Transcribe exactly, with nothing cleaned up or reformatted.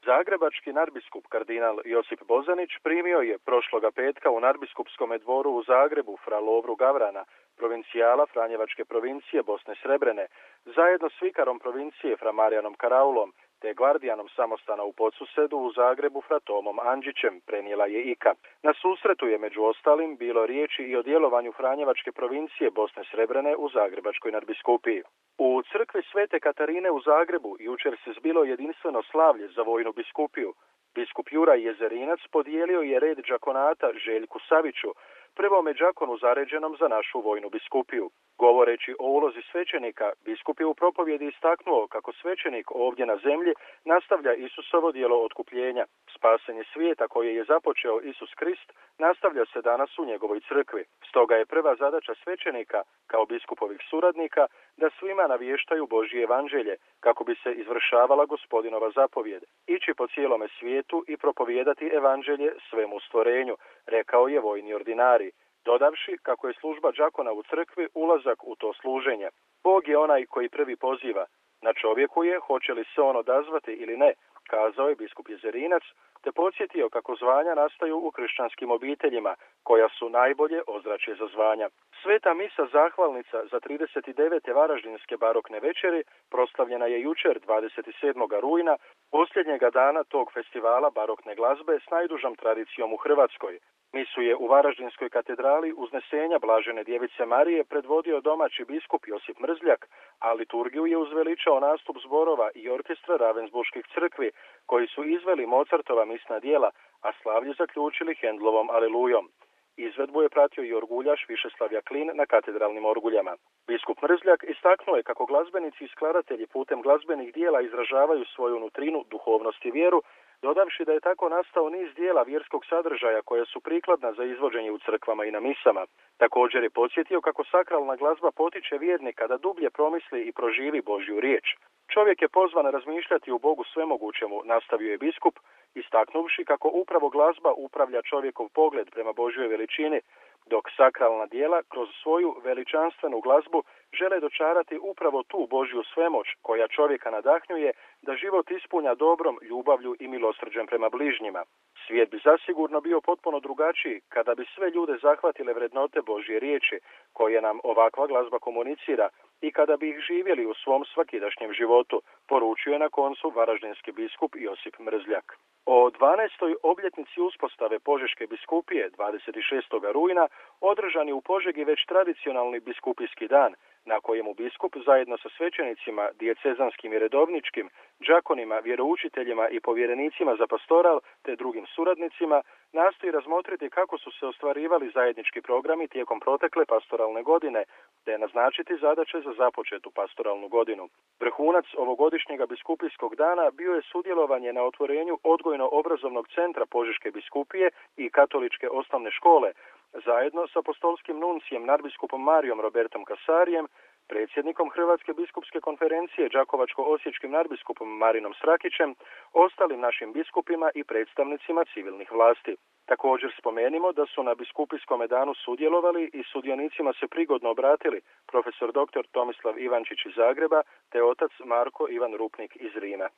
Zagrebački nadbiskup kardinal Josip Bozanić primio je prošloga petka u nadbiskupskom dvoru u Zagrebu fra Lovru Gavrana, provincijala Franjevačke provincije Bosne Srebrene, zajedno s vikarom provincije fra Marijanom Karaulom, te gvardijanom samostana u Podsusedu u Zagrebu fra Tomom Andžićem, prenijela je I K A. Na susretu je među ostalim bilo riječi i o djelovanju Franjevačke provincije Bosne Srebrene u Zagrebačkoj nadbiskupiji. U crkvi Svete Katarine u Zagrebu jučer se zbilo jedinstveno slavlje za vojnu biskupiju. Biskup Juraj Jezerinac podijelio je red đakonata Željku Saviću, prvome đakonu zaređenom za našu vojnu biskupiju. Govoreći o ulozi svećenika, biskup je u propovjedi istaknuo kako svećenik ovdje na zemlji nastavlja Isusovo djelo otkupljenja. Spasenje svijeta koje je započeo Isus Krist nastavlja se danas u njegovoj crkvi. Stoga je prva zadaća svećenika, kao biskupovih suradnika, da svima navještaju Božje evanđelje, kako bi se izvršavala Gospodinova zapovjed, ići po cijelome svijetu i propovijedati evanđelje svemu stvorenju, rekao je vojni ordinari, dodavši kako je služba đakona u crkvi ulazak u to služenje. Bog je onaj koji prvi poziva. Na čovjeku je hoće li se on odazvati ili ne, kazao je biskup Jezerinac, te podsjetio kako zvanja nastaju u kršćanskim obiteljima, koja su najbolje ozračje za zvanja. Sveta misa zahvalnica za trideset devete varaždinske barokne večeri proslavljena je jučer dvadeset sedmog rujna, posljednjega dana tog festivala barokne glazbe s najdužom tradicijom u Hrvatskoj. Misu je u Varaždinskoj katedrali Uznesenja Blažene Djevice Marije predvodio domaći biskup Josip Mrzljak, a liturgiju je uzveličao nastup zborova i orkestra Ravensburških crkvi, koji su izveli Mozartova misna djela, a slavlje zaključili Hendlovom Alelujom. Izvedbu je pratio i orguljaš Višeslavlja Klin na katedralnim orguljama. Biskup Mrzljak istaknuo je kako glazbenici i skladatelji putem glazbenih dijela izražavaju svoju nutrinu, duhovnost i vjeru, dodavši da je tako nastao niz dijela vjerskog sadržaja koja su prikladna za izvođenje u crkvama i na misama. Također je podsjetio kako sakralna glazba potiče vjernika da dublje promisli i proživi Božju riječ. Čovjek je pozvan razmišljati u Bogu svemogućemu, nastavio je biskup, istaknuvši kako upravo glazba upravlja čovjekov pogled prema Božjoj veličini, dok sakralna djela kroz svoju veličanstvenu glazbu žele dočarati upravo tu Božju svemoć koja čovjeka nadahnjuje da život ispunja dobrom, ljubavlju i milosrđem prema bližnjima. Svijet bi zasigurno bio potpuno drugačiji kada bi sve ljude zahvatile vrednote Božje riječi koje nam ovakva glazba komunicira i kada bi ih živjeli u svom svakidašnjem životu, poručio je na koncu varaždinski biskup Josip Mrzljak. O dvanaestoj obljetnici uspostave Požeške biskupije dvadeset šestog rujna održan je u Požegi već tradicionalni biskupijski dan, na kojemu biskup zajedno sa svećenicima, dijecezanskim i redovničkim, đakonima, vjeroučiteljima i povjerenicima za pastoral te drugim suradnicima nastoji razmotriti kako su se ostvarivali zajednički programi tijekom protekle pastoralne godine, te naznačiti zadaće za započetu pastoralnu godinu. Vrhunac ovogodišnjega biskupijskog dana bio je sudjelovanje na otvorenju odgojno-obrazovnog centra Požeške biskupije i katoličke osnovne škole, zajedno sa apostolskim nuncijem nadbiskupom Marijom Robertom Kasarijem, predsjednikom Hrvatske biskupske konferencije đakovačko-osječkim nadbiskupom Marinom Srakićem, ostalim našim biskupima i predstavnicima civilnih vlasti. Također spomenimo da su na biskupijskom danu sudjelovali i sudionicima se prigodno obratili profesor doktor Tomislav Ivančić iz Zagreba te otac Marko Ivan Rupnik iz Rima.